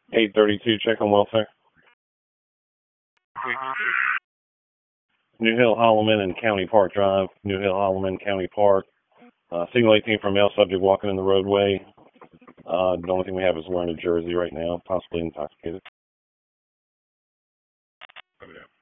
832, check on welfare. New Hill, Holloman, and County Park Drive. New Hill, Holloman, County Park. Signal 18 for male subject walking in the roadway. The only thing we have is wearing a jersey right now, possibly intoxicated.